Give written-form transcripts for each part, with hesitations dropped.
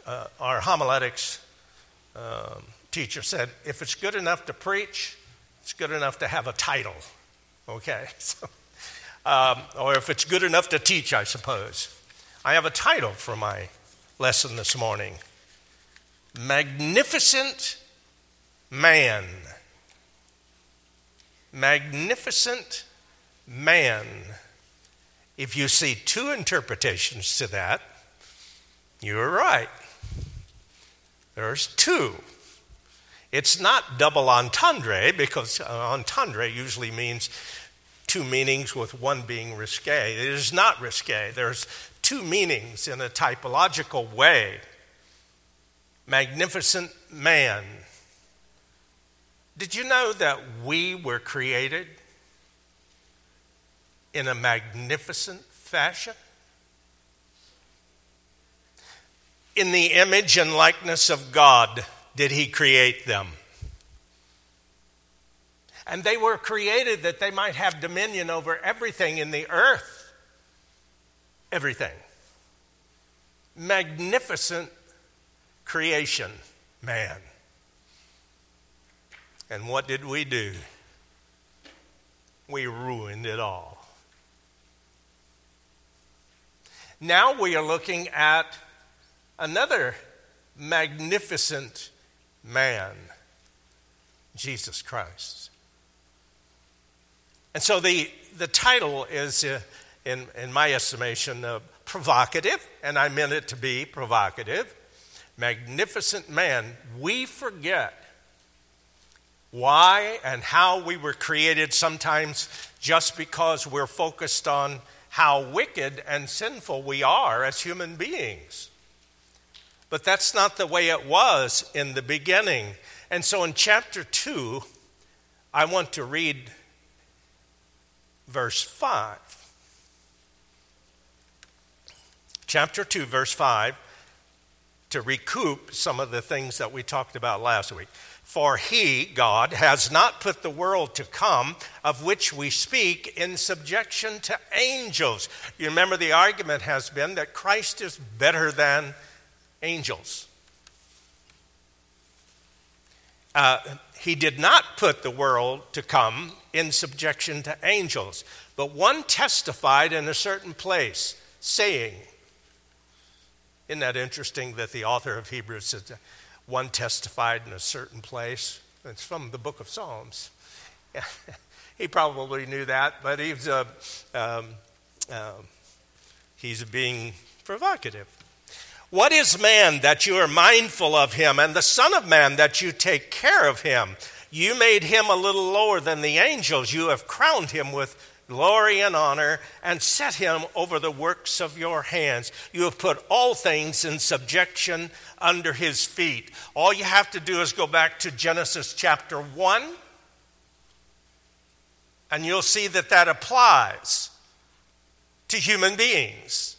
our homiletics teacher said, if it's good enough to preach, it's good enough to have a title, okay? So, or if it's good enough to teach, I suppose. I have a title for my lesson this morning. Magnificent Man. Magnificent Man. If you see two interpretations to that, you're right. There's two. It's not double entendre, because entendre usually means two meanings with one being risque. It is not risque. There's two meanings in a typological way. Magnificent Man. Did you know that we were created in a magnificent fashion? In the image and likeness of God did He create them. And they were created that they might have dominion over everything in the earth. Everything. Magnificent creation, man. And what did we do? We ruined it all. Now we are looking at another magnificent man, Jesus Christ. And so the title is, in my estimation, provocative, and I meant it to be provocative. Magnificent Man. We forget why and how we were created sometimes just because we're focused on how wicked and sinful we are as human beings. But that's not the way it was in the beginning. And so in chapter 2, I want to read verse 5. Chapter 2, verse 5, to recoup some of the things that we talked about last week. For He, God, has not put the world to come, of which we speak, in subjection to angels. You remember the argument has been that Christ is better than angels. He did not put the world to come in subjection to angels, but one testified in a certain place, saying, isn't that interesting that the author of Hebrews said one testified in a certain place? It's from the book of Psalms. He probably knew that, but he's being provocative. What is man that you are mindful of him, and the Son of Man that you take care of him? You made him a little lower than the angels. You have crowned him with glory and honor, and set him over the works of your hands. You have put all things in subjection under his feet. All you have to do is go back to Genesis chapter 1, and you'll see that that applies to human beings.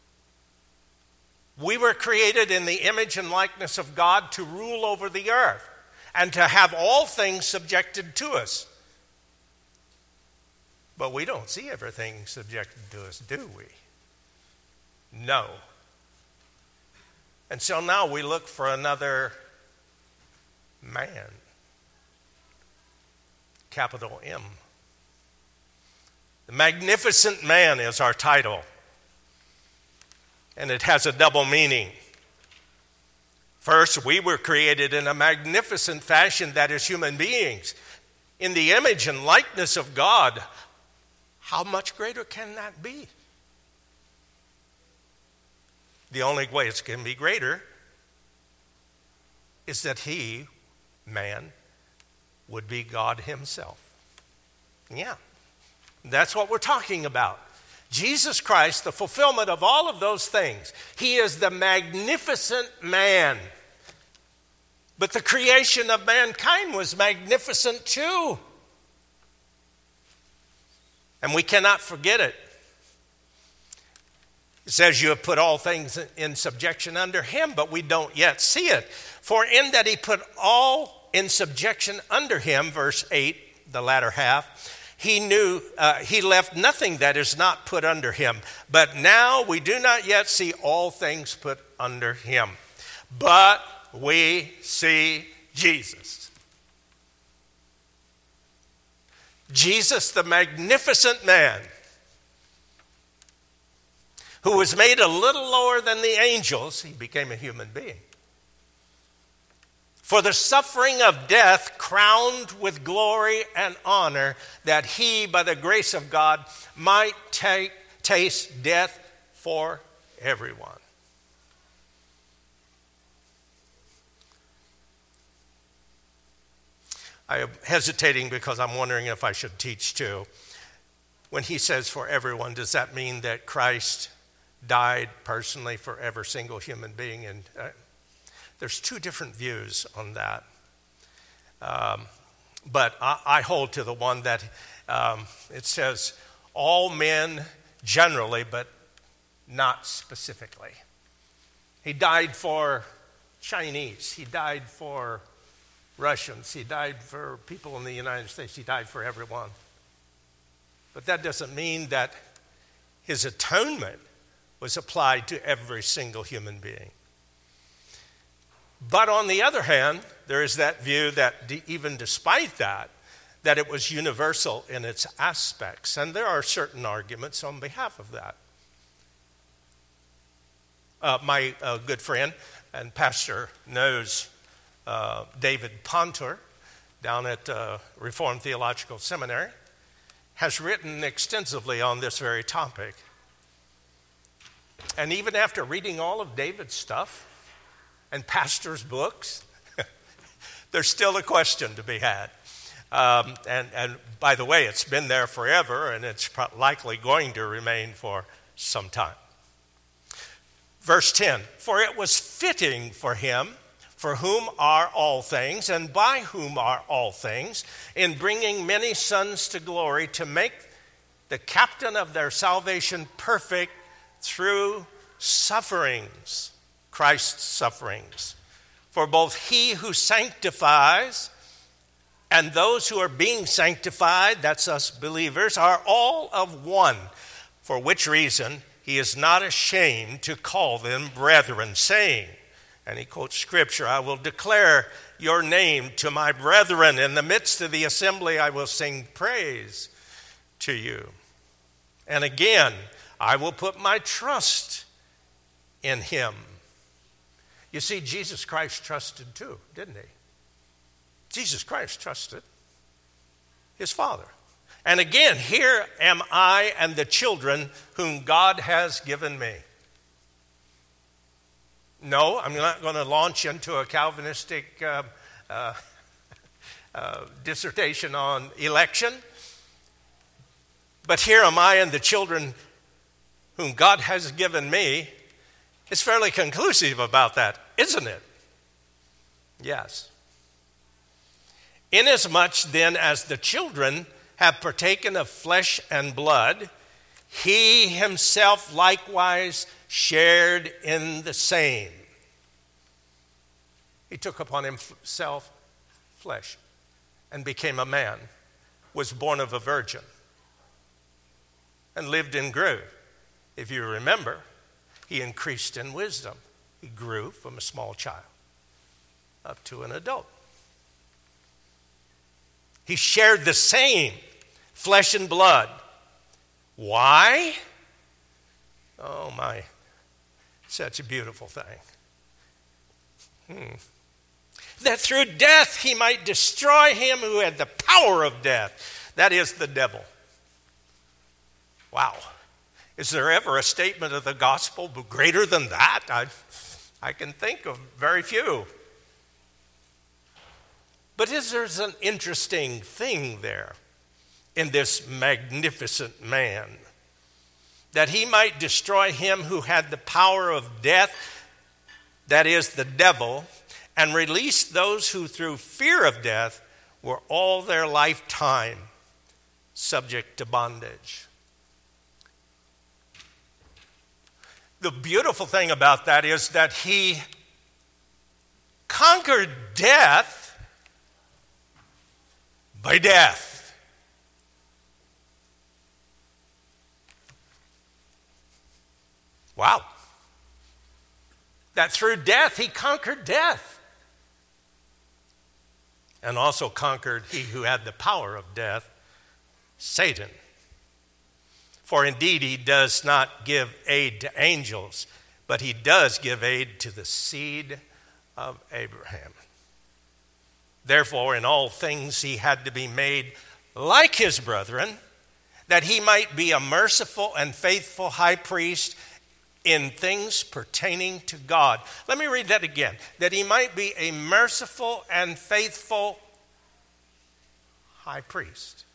We were created in the image and likeness of God to rule over the earth and to have all things subjected to us. But we don't see everything subjected to us, do we? No. And so now we look for another man. Capital M. The Magnificent Man is our title. And it has a double meaning. First, we were created in a magnificent fashion, that is, human beings, in the image and likeness of God. How much greater can that be? The only way it can be greater is that he, man, would be God himself. Yeah, that's what we're talking about. Jesus Christ, the fulfillment of all of those things. He is the magnificent man. But the creation of mankind was magnificent too. And we cannot forget it. It says you have put all things in subjection under him, but we don't yet see it. For in that he put all in subjection under him, verse 8, the latter half, he knew he left nothing that is not put under him. But now we do not yet see all things put under him. but we see Jesus. Jesus, the magnificent man, who was made a little lower than the angels, he became a human being. For the suffering of death, crowned with glory and honor, that he, by the grace of God, might taste death for everyone. I am hesitating because I'm wondering if I should teach too. When he says for everyone, does that mean that Christ died personally for every single human being? And there's two different views on that. But I hold to the one that it says all men generally, but not specifically. He died for Chinese. He died for Russians. He died for people in the United States. He died for everyone. But that doesn't mean that his atonement was applied to every single human being. But on the other hand, there is that view that even despite that it was universal in its aspects. And there are certain arguments on behalf of that. My good friend and pastor knows David Ponter down at Reformed Theological Seminary, has written extensively on this very topic. And even after reading all of David's stuff and pastor's books, there's still a question to be had. And by the way, it's been there forever, and it's likely going to remain for some time. Verse 10, for it was fitting for him, for whom are all things, and by whom are all things, in bringing many sons to glory, to make the captain of their salvation perfect through sufferings, Christ's sufferings. For both he who sanctifies and those who are being sanctified, that's us believers, are all of one, for which reason he is not ashamed to call them brethren, saying, and he quotes scripture, I will declare your name to my brethren. In the midst of the assembly, I will sing praise to you. And again, I will put my trust in him. You see, Jesus Christ trusted too, didn't he? Jesus Christ trusted his Father. And again, here am I and the children whom God has given me. No, I'm not going to launch into a Calvinistic dissertation on election. But here am I and the children whom God has given me. It's fairly conclusive about that, isn't it? Yes. Inasmuch then as the children have partaken of flesh and blood, he himself likewise shared in the same. He took upon himself flesh and became a man, was born of a virgin, and lived and grew. If you remember, he increased in wisdom. He grew from a small child up to an adult. He shared the same flesh and blood. Why? Oh my, such a beautiful thing. That through death he might destroy him who had the power of death. That is the devil. Wow. Is there ever a statement of the gospel greater than that? I can think of very few. But there's an interesting thing there in this magnificent man, that he might destroy him who had the power of death, that is the devil, and release those who through fear of death were all their lifetime subject to bondage. The beautiful thing about that is that he conquered death by death. Wow. that through death he conquered death and also conquered he who had the power of death, Satan. For indeed he does not give aid to angels, but he does give aid to the seed of Abraham. Therefore, in all things he had to be made like his brethren, that he might be a merciful and faithful high priest in things pertaining to God. Let me read that again. That he might be a merciful and faithful high priest.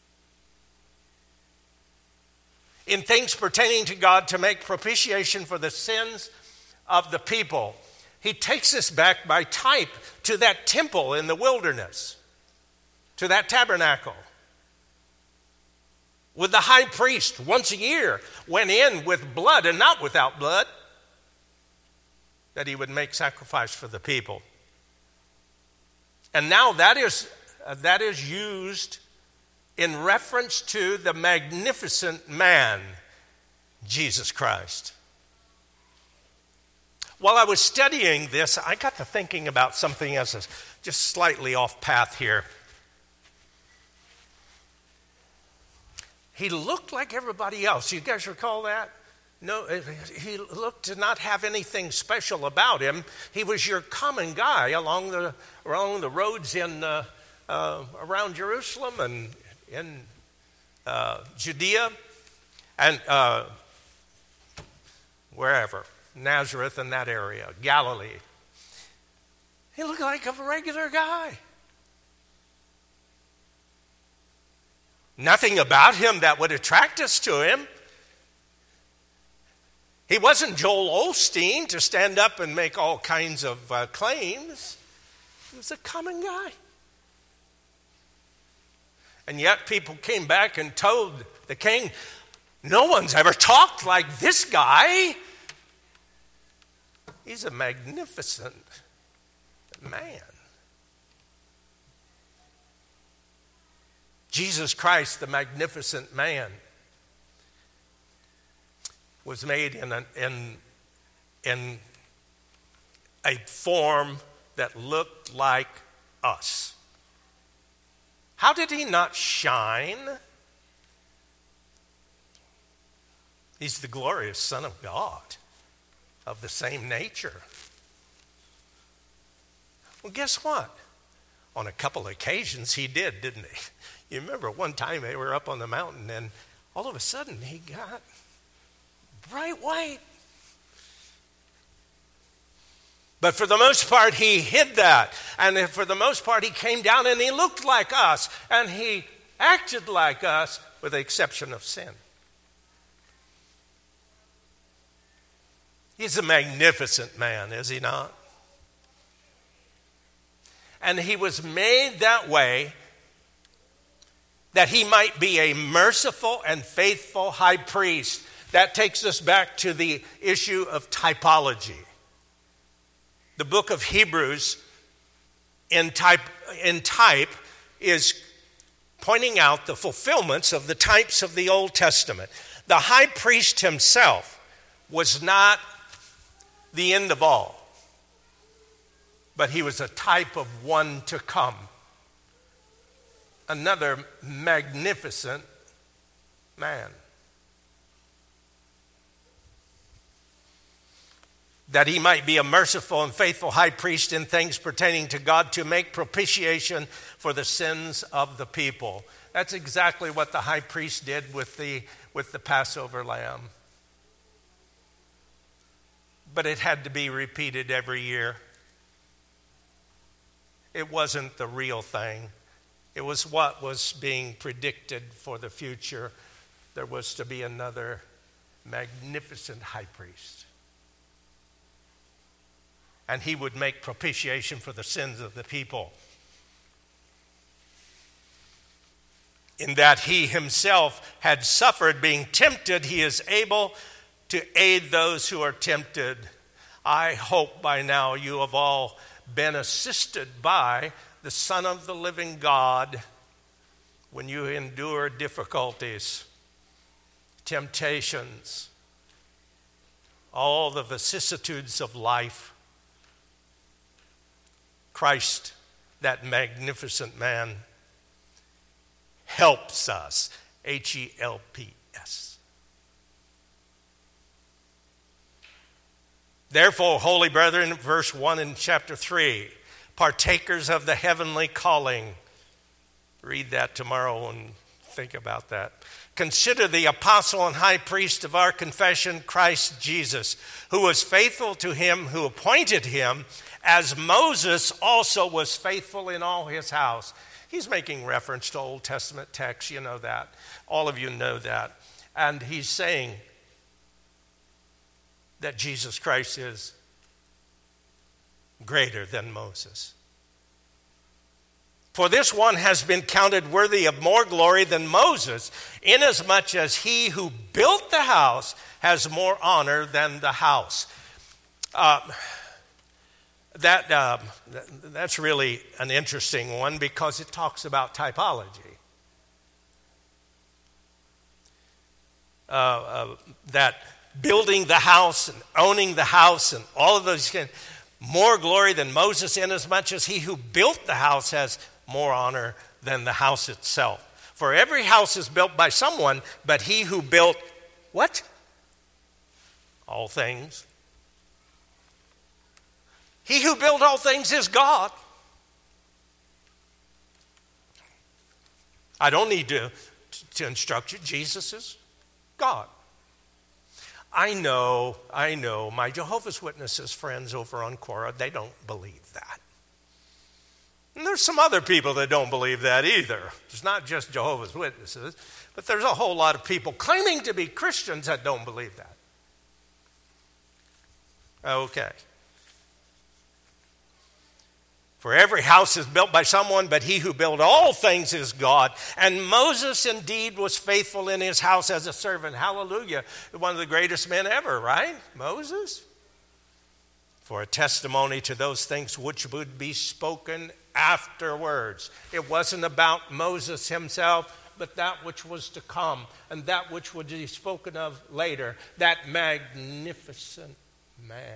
In things pertaining to God, to make propitiation for the sins of the people. He takes us back by type to that temple in the wilderness, to that tabernacle. With the high priest once a year went in with blood and not without blood, that he would make sacrifice for the people. And now that is used in reference to the magnificent man, Jesus Christ. While I was studying this, I got to thinking about something else, just slightly off path here. He looked like everybody else. You guys recall that? No, he looked to not have anything special about him. He was your common guy along the roads in around Jerusalem and in Judea and wherever, Nazareth and that area, Galilee. He looked like a regular guy. Nothing about him that would attract us to him. He wasn't Joel Osteen to stand up and make all kinds of claims. He was a common guy. And yet people came back and told the king, no one's ever talked like this guy. He's a magnificent man. Jesus Christ, the magnificent man, was made in a form that looked like us. How did he not shine? He's the glorious Son of God, of the same nature. Well, guess what? On a couple of occasions he did, didn't he? You remember one time they were up on the mountain and all of a sudden he got bright white. But for the most part he hid that. And for the most part he came down and he looked like us. And he acted like us with the exception of sin. He's a magnificent man, is he not? And he was made that way that he might be a merciful and faithful high priest. That takes us back to the issue of typology. The book of Hebrews in type is pointing out the fulfillments of the types of the Old Testament. The high priest himself was not the end of all, but he was a type of one to come. Another magnificent man. That he might be a merciful and faithful high priest in things pertaining to God, to make propitiation for the sins of the people. That's exactly what the high priest did with the Passover lamb. But it had to be repeated every year. It wasn't the real thing. It was what was being predicted for the future. There was to be another magnificent high priest. And he would make propitiation for the sins of the people. In that he himself had suffered being tempted, he is able to aid those who are tempted. I hope by now you have all been assisted by the Son of the living God when you endure difficulties, temptations, all the vicissitudes of life, Christ, that magnificent man, helps us. Helps. Therefore, holy brethren, verse 1 in chapter 3, partakers of the heavenly calling. Read that tomorrow and think about that. Consider the apostle and high priest of our confession, Christ Jesus, who was faithful to him who appointed him, as Moses also was faithful in all his house. He's making reference to Old Testament texts, you know that. All of you know that. And he's saying that Jesus Christ is greater than Moses. For this one has been counted worthy of more glory than Moses, inasmuch as he who built the house has more honor than the house. That's really an interesting one because it talks about typology. That building the house and owning the house and all of those things, more glory than Moses, inasmuch as he who built the house has more honor than the house itself. For every house is built by someone, but he who built what? All things. He who built all things is God. I don't need to instruct you. Jesus is God. I know my Jehovah's Witnesses friends over on Quora, they don't believe that. And there's some other people that don't believe that either. It's not just Jehovah's Witnesses, but there's a whole lot of people claiming to be Christians that don't believe that. Okay. For every house is built by someone, but he who built all things is God. And Moses indeed was faithful in his house as a servant. Hallelujah. One of the greatest men ever, right? Moses. For a testimony to those things which would be spoken afterwards. It wasn't about Moses himself, but that which was to come and that which would be spoken of later. That magnificent man.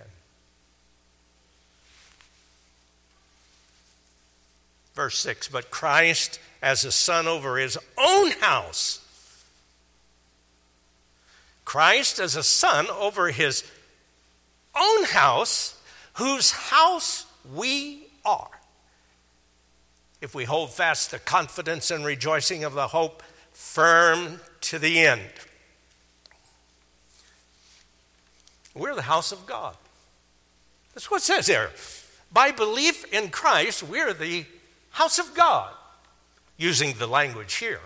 Verse 6, but Christ as a son over his own house. Christ as a son over his own house, whose house we are. If we hold fast the confidence and rejoicing of the hope firm to the end. We're the house of God. That's what it says there. By belief in Christ, we're the house of God, using the language here.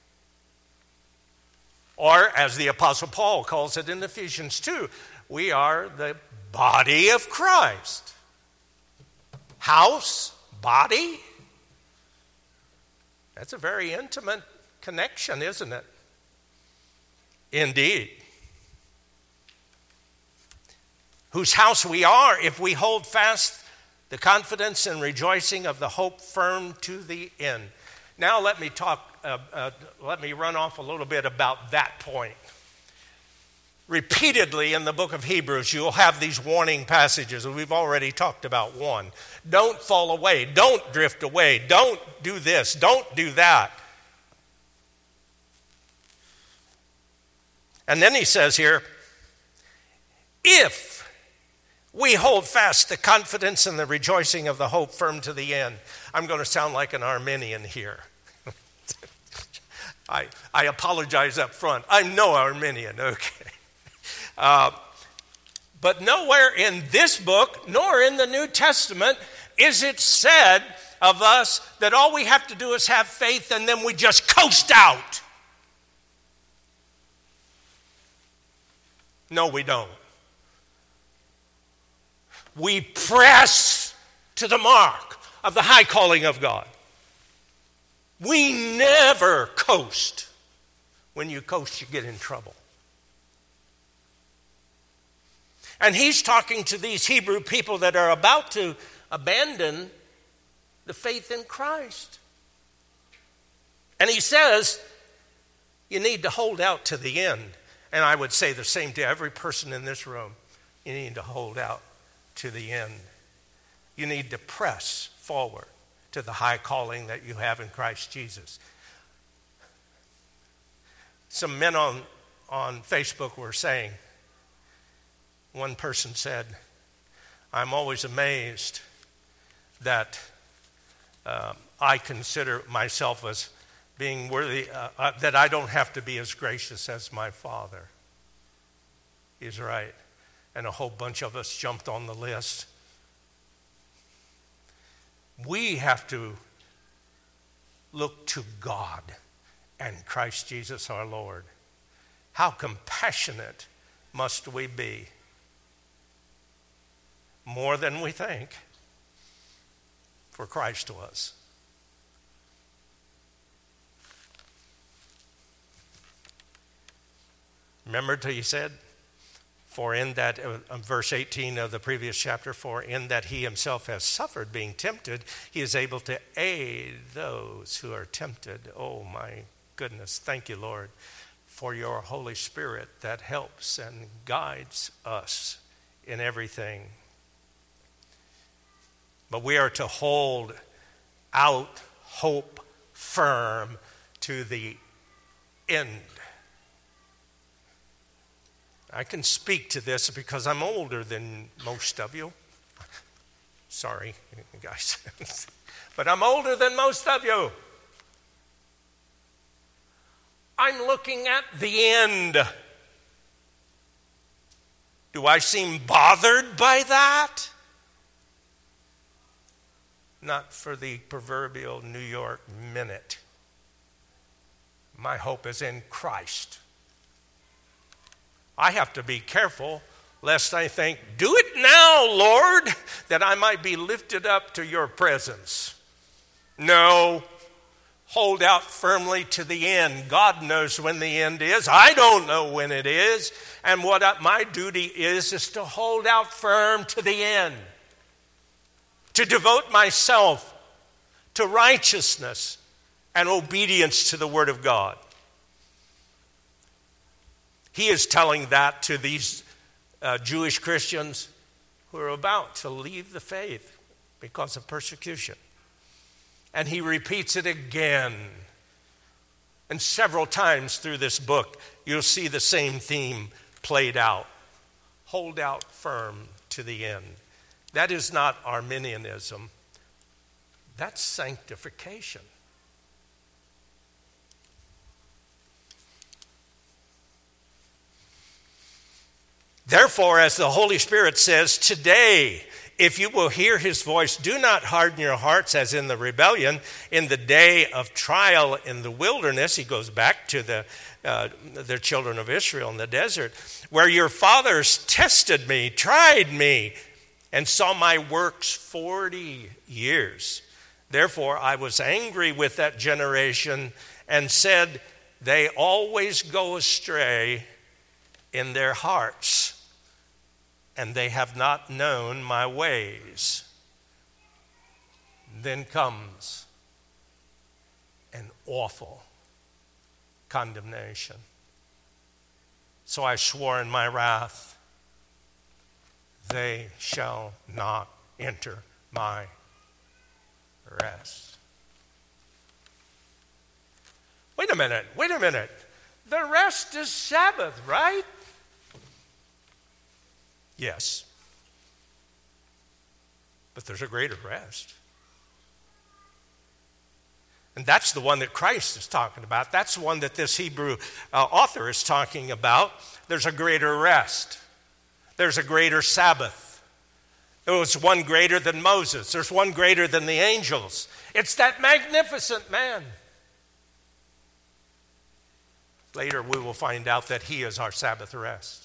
Or, as the Apostle Paul calls it in Ephesians 2, we are the body of Christ. House, body. That's a very intimate connection, isn't it? Indeed. Whose house we are if we hold fast the confidence and rejoicing of the hope firm to the end. Now let me run off a little bit about that point. Repeatedly in the book of Hebrews, you'll have these warning passages, and we've already talked about one. Don't fall away. Don't drift away. Don't do this. Don't do that. And then he says here, if we hold fast the confidence and the rejoicing of the hope firm to the end. I'm going to sound like an Arminian here. I apologize up front. I'm no Arminian, okay. But nowhere in this book, nor in the New Testament, is it said of us that all we have to do is have faith and then we just coast out. No, we don't. We press to the mark of the high calling of God. We never coast. When you coast, you get in trouble. And he's talking to these Hebrew people that are about to abandon the faith in Christ. And he says, you need to hold out to the end. And I would say the same to every person in this room. You need to hold out to the end. You need to press forward to the high calling that you have in Christ Jesus. Some men on Facebook were saying, one person said, I'm always amazed that I consider myself as being worthy, that I don't have to be as gracious as my father. He's right. And a whole bunch of us jumped on the list. We have to look to God and Christ Jesus our Lord. How compassionate must we be? More than we think, for Christ was. Remember till he said, for in that, verse 18 of the previous chapter, for in that he himself has suffered being tempted, he is able to aid those who are tempted. Oh my goodness, thank you, Lord, for your Holy Spirit that helps and guides us in everything. But we are to hold out hope firm to the end. I can speak to this because I'm older than most of you. Sorry, guys. But I'm older than most of you. I'm looking at the end. Do I seem bothered by that? Not for the proverbial New York minute. My hope is in Christ. I have to be careful lest I think, do it now, Lord, that I might be lifted up to your presence. No, hold out firmly to the end. God knows when the end is. I don't know when it is. And what my duty is to hold out firm to the end. To devote myself to righteousness and obedience to the Word of God. He is telling that to these Jewish Christians who are about to leave the faith because of persecution. And he repeats it again. And several times through this book, you'll see the same theme played out. Hold out firm to the end. That is not Arminianism. That's sanctification. Therefore, as the Holy Spirit says, today, if you will hear his voice, do not harden your hearts as in the rebellion, in the day of trial in the wilderness. He goes back to the children of Israel in the desert, where your fathers tested me, tried me, and saw my works 40 years. Therefore, I was angry with that generation and said, they always go astray in their hearts, and they have not known my ways. Then comes an awful condemnation. So I swore in my wrath, they shall not enter my rest. Wait a minute. The rest is Sabbath, right? Yes. But there's a greater rest. And that's the one that Christ is talking about. That's the one that this Hebrew author is talking about. There's a greater rest. There's a greater Sabbath. There was one greater than Moses. There's one greater than the angels. It's that magnificent man. Later we will find out that he is our Sabbath rest.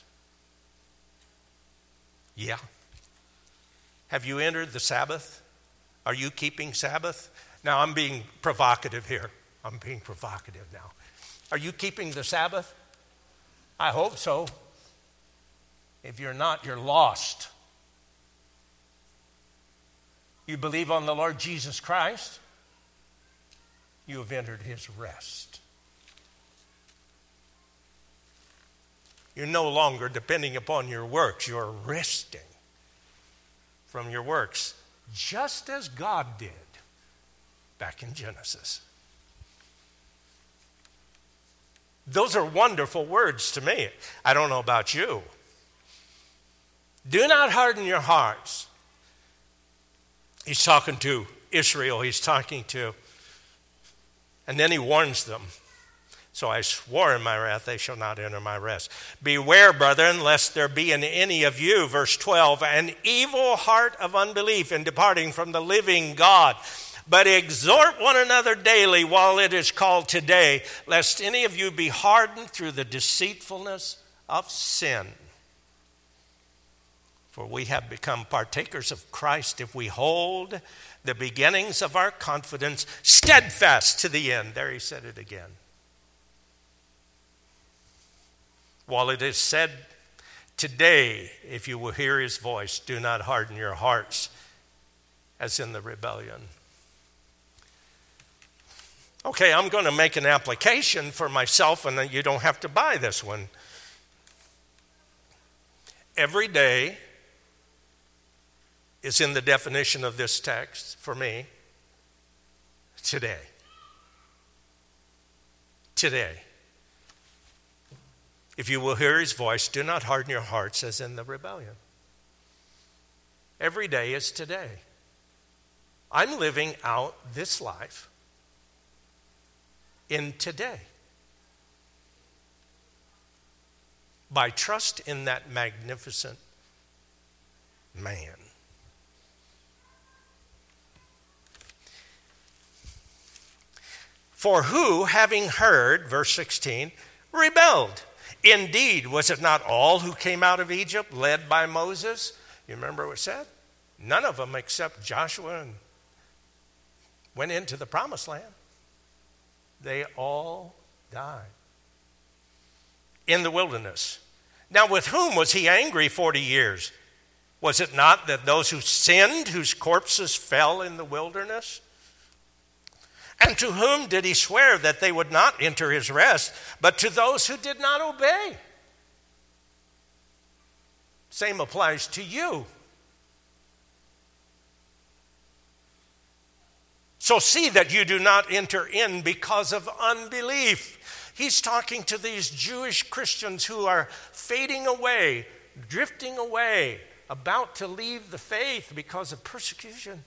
Yeah. Have you entered the Sabbath? Are you keeping Sabbath? Now I'm being provocative here. I'm being provocative now. Are you keeping the Sabbath? I hope so. If you're not, you're lost. You believe on the Lord Jesus Christ, you have entered his rest. You're no longer depending upon your works. You're resting from your works, just as God did back in Genesis. Those are wonderful words to me. I don't know about you. Do not harden your hearts. He's talking to Israel. He's talking to, and then he warns them. So I swore in my wrath, they shall not enter my rest. Beware, brethren, lest there be in any of you, verse 12, an evil heart of unbelief in departing from the living God. But exhort one another daily while it is called today, lest any of you be hardened through the deceitfulness of sin. For we have become partakers of Christ if we hold the beginnings of our confidence steadfast to the end. There he said it again. While it is said today, if you will hear his voice, do not harden your hearts as in the rebellion. Okay, I'm going to make an application for myself, and then you don't have to buy this one. Every day is in the definition of this text for me. Today. Today. If you will hear his voice, do not harden your hearts as in the rebellion. Every day is today. I'm living out this life in today. By trust in that magnificent man. For who, having heard, verse 16, rebelled? Indeed, was it not all who came out of Egypt led by Moses? You remember what it said? None of them except Joshua went into the promised land. They all died in the wilderness. Now, with whom was he angry 40 years? Was it not that those who sinned, whose corpses fell in the wilderness? And to whom did he swear that they would not enter his rest, but to those who did not obey? Same applies to you. So see that you do not enter in because of unbelief. He's talking to these Jewish Christians who are fading away, drifting away, about to leave the faith because of persecution.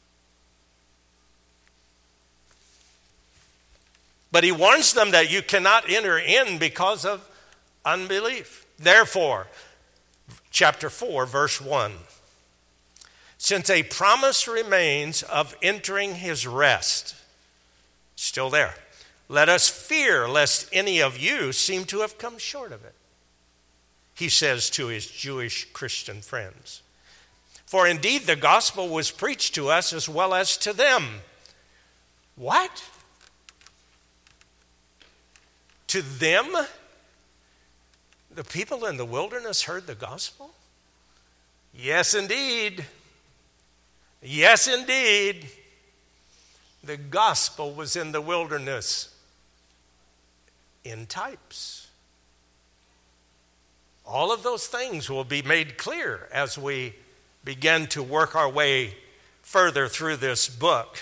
But he warns them that you cannot enter in because of unbelief. Therefore, chapter 4, verse 1. Since a promise remains of entering his rest, still there, let us fear lest any of you seem to have come short of it. He says to his Jewish Christian friends. For indeed the gospel was preached to us as well as to them. What? To them? The people in the wilderness heard the gospel? Yes, indeed. Yes, indeed. The gospel was in the wilderness in types. All of those things will be made clear as we begin to work our way further through this book.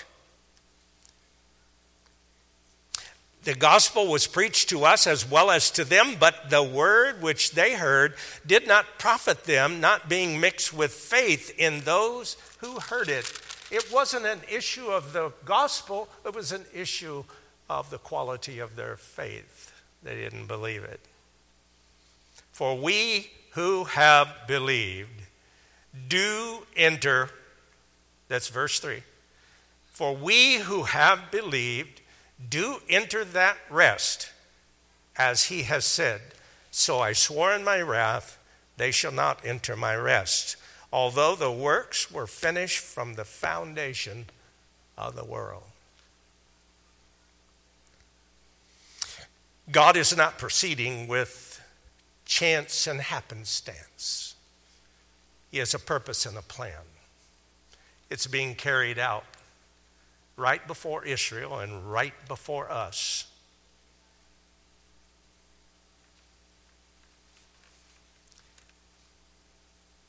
The gospel was preached to us as well as to them, but the word which they heard did not profit them, not being mixed with faith in those who heard it. It wasn't an issue of the gospel, it was an issue of the quality of their faith. They didn't believe it. For we who have believed do enter, that's verse 3. For we who have believed do enter that rest, as he has said, so I swore in my wrath, they shall not enter my rest, although the works were finished from the foundation of the world. God is not proceeding with chance and happenstance. He has a purpose and a plan. It's being carried out right before Israel and right before us.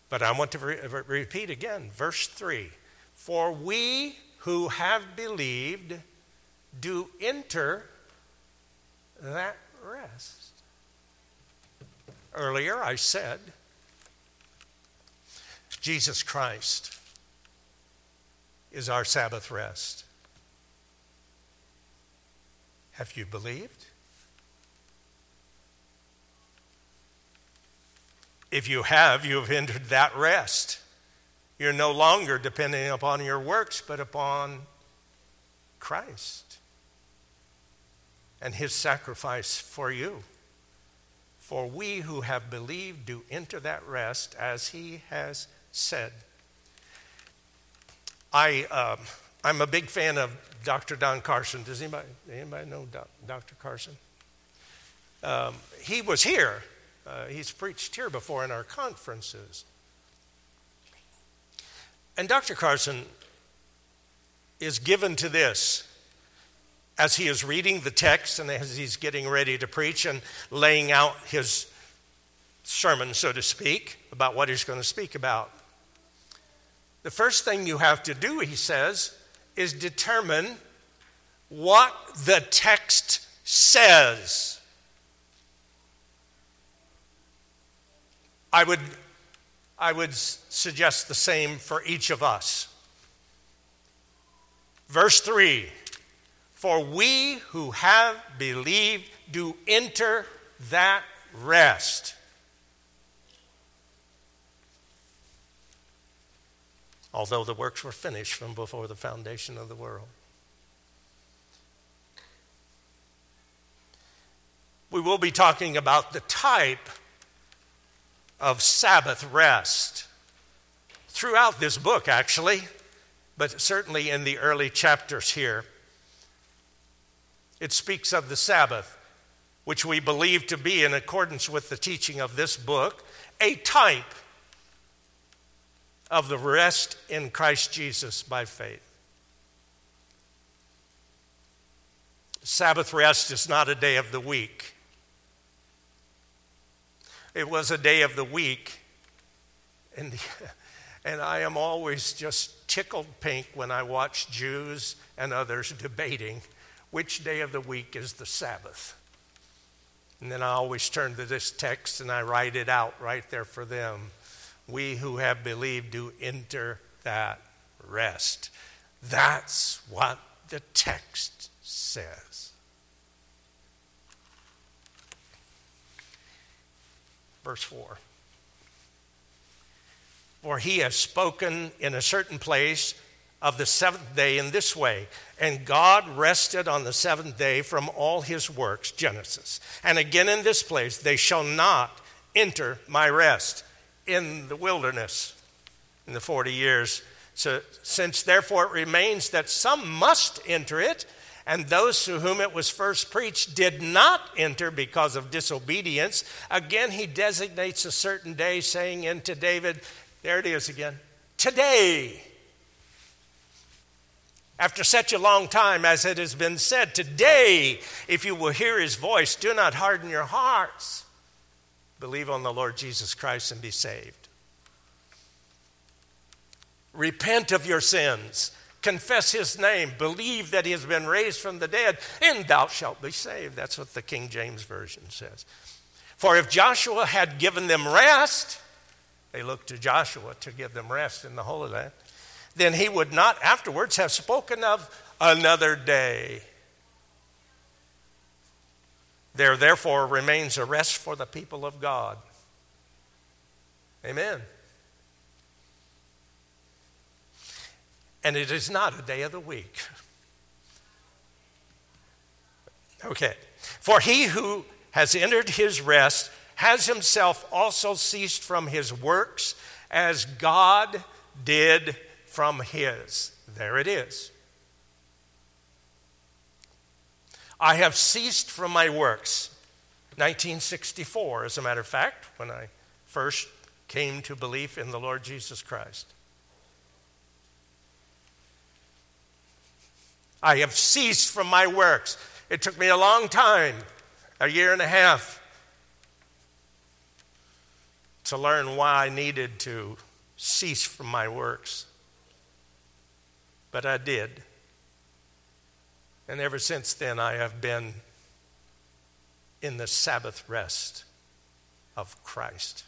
But I want to repeat again, verse 3. For we who have believed do enter that rest. Earlier I said, Jesus Christ is our Sabbath rest. Have you believed? If you have entered that rest. You're no longer depending upon your works, but upon Christ and his sacrifice for you. For we who have believed do enter that rest, as he has said. I'm a big fan of Dr. Don Carson. Does anybody know Dr. Carson? He was here. He's preached here before in our conferences. And Dr. Carson is given to this as he is reading the text and as he's getting ready to preach and laying out his sermon, so to speak, about what he's going to speak about. The first thing you have to do, he says, is determine what the text says. I would suggest the same for each of us. Verse 3, for we who have believed do enter that rest. Although the works were finished from before the foundation of the world. We will be talking about the type of Sabbath rest throughout this book, actually, but certainly in the early chapters here. It speaks of the Sabbath, which we believe to be, in accordance with the teaching of this book, a type of the rest in Christ Jesus by faith. Sabbath rest is not a day of the week. It was a day of the week, and I am always just tickled pink when I watch Jews and others debating which day of the week is the Sabbath. And then I always turn to this text and I write it out right there for them. We who have believed do enter that rest. That's what the text says. Verse 4. For he has spoken in a certain place of the seventh day in this way, and God rested on the seventh day from all his works, Genesis. And again in this place, they shall not enter my rest in the wilderness in the 40 years. So, since therefore it remains that some must enter it, and those to whom it was first preached did not enter because of disobedience, again he designates a certain day, saying unto David, there it is again, today. After such a long time, as it has been said, today, if you will hear his voice, do not harden your hearts. Believe on the Lord Jesus Christ and be saved. Repent of your sins. Confess his name. Believe that he has been raised from the dead, and thou shalt be saved. That's what the King James Version says. For if Joshua had given them rest, they looked to Joshua to give them rest in the Holy Land, then he would not afterwards have spoken of another day. There therefore remains a rest for the people of God. Amen. And it is not a day of the week. Okay. For he who has entered his rest has himself also ceased from his works, as God did from his. There it is. I have ceased from my works. 1964, as a matter of fact, when I first came to belief in the Lord Jesus Christ. I have ceased from my works. It took me a long time, a year and a half, to learn why I needed to cease from my works. But I did. And ever since then, I have been in the Sabbath rest of Christ.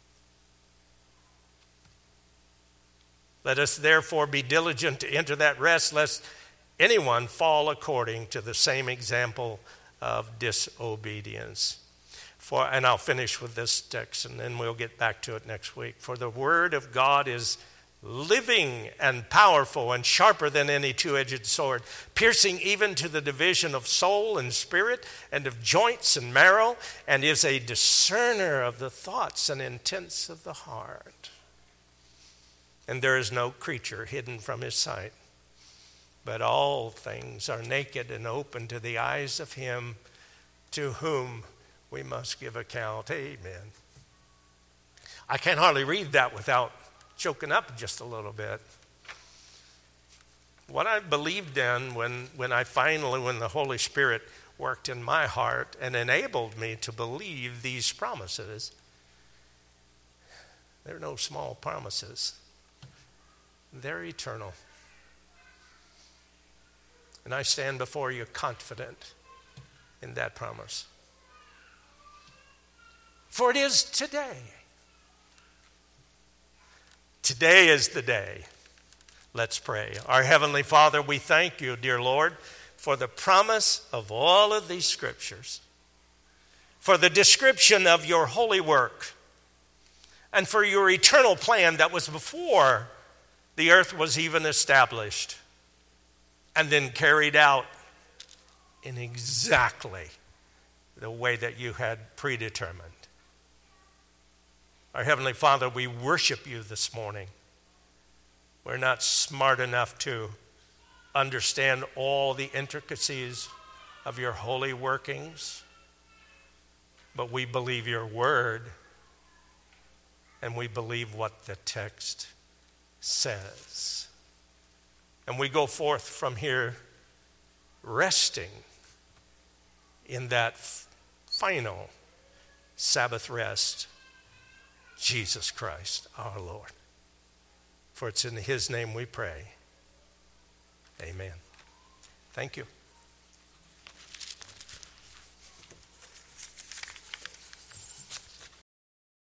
Let us therefore be diligent to enter that rest, lest anyone fall according to the same example of disobedience. And I'll finish with this text, and then we'll get back to it next week. For the word of God is living and powerful and sharper than any two-edged sword, piercing even to the division of soul and spirit and of joints and marrow, and is a discerner of the thoughts and intents of the heart. And there is no creature hidden from his sight, but all things are naked and open to the eyes of him to whom we must give account. Amen. I can hardly read that without choking up just a little bit. What I believed in when the Holy Spirit worked in my heart and enabled me to believe these promises, they're no small promises. They're eternal. And I stand before you confident in that promise. For it is today. Today is the day. Let's pray. Our Heavenly Father, we thank you, dear Lord, for the promise of all of these scriptures, for the description of your holy work, and for your eternal plan that was before the earth was even established and then carried out in exactly the way that you had predetermined. Our Heavenly Father, we worship you this morning. We're not smart enough to understand all the intricacies of your holy workings, but we believe your word, and we believe what the text says. And we go forth from here resting in that final Sabbath rest, Jesus Christ our Lord. For it's in his name we pray. Amen. Thank you.